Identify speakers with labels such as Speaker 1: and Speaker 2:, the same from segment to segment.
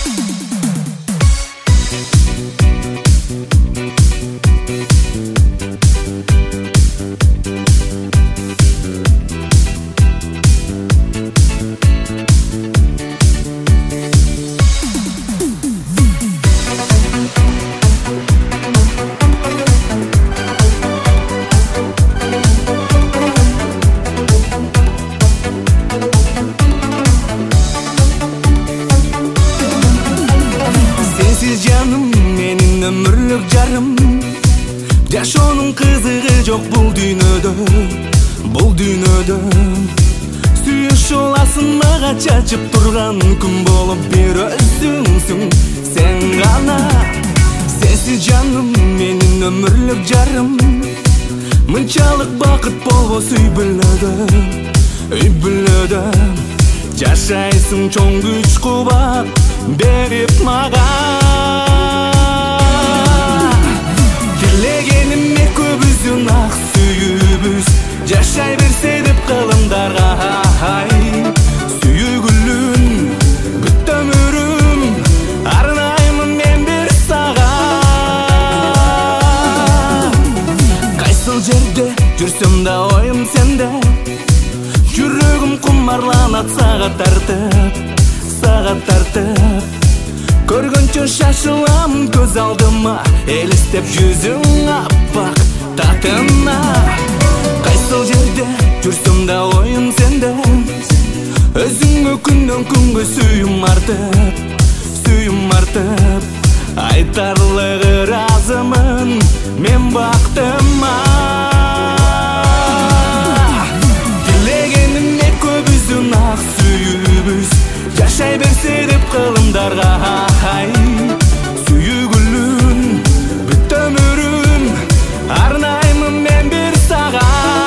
Speaker 1: Жарым жашоонун кызыгы жок бул дүйнөдө сүйүш оласын мага чачып турган күн болуп бир өзүңсүң сен гана сенсиз жаным менин өмүрлүк жарым мынчалык бакыт болбос үй бүлөдө жашайсың чоң күч кубат берип мага Тілегенімме көбізін ақ сүйібіз Жашай берсе деп қалымдарға Сүйігілін бүт өмірім Арнаймын мен бір саған Қайсыл жерде жүрсем да ойым сенде Жүрегім құмарланат сағат тартып Көргөнчө шашылам көз алдыма Элестеп жүзүң аппак татына Кайсыл жерде жүрсөм да оюм сенде Өзүңө күндөн күнгө сүйүм артып Айтарлыгы разымын мен бактыма Тилегениме көбүзүн ак сүйүүбүз Жашай берсе деп кылымдарга Сүйүгүлүн бүт өмүрүм Арнаймын мен бир сага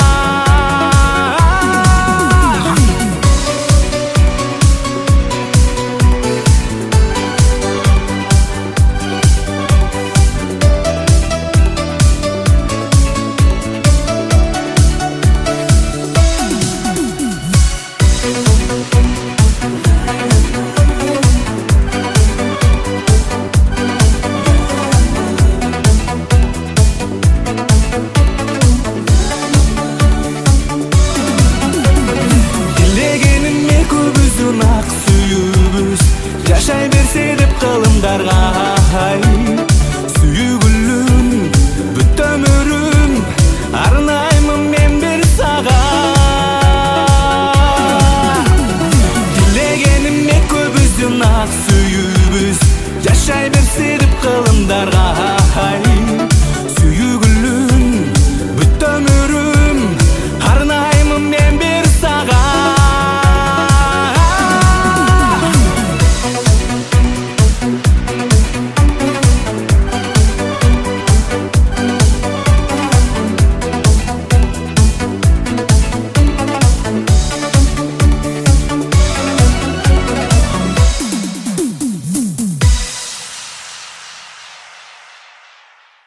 Speaker 1: Жашай берсе деп кылымдарга Сүйүгүлүн бүт өмүрүм Арнаймын мен бир сага Тилегениме көбүздүн ак сүйүүбүз Жашай берсе деп кылымдарга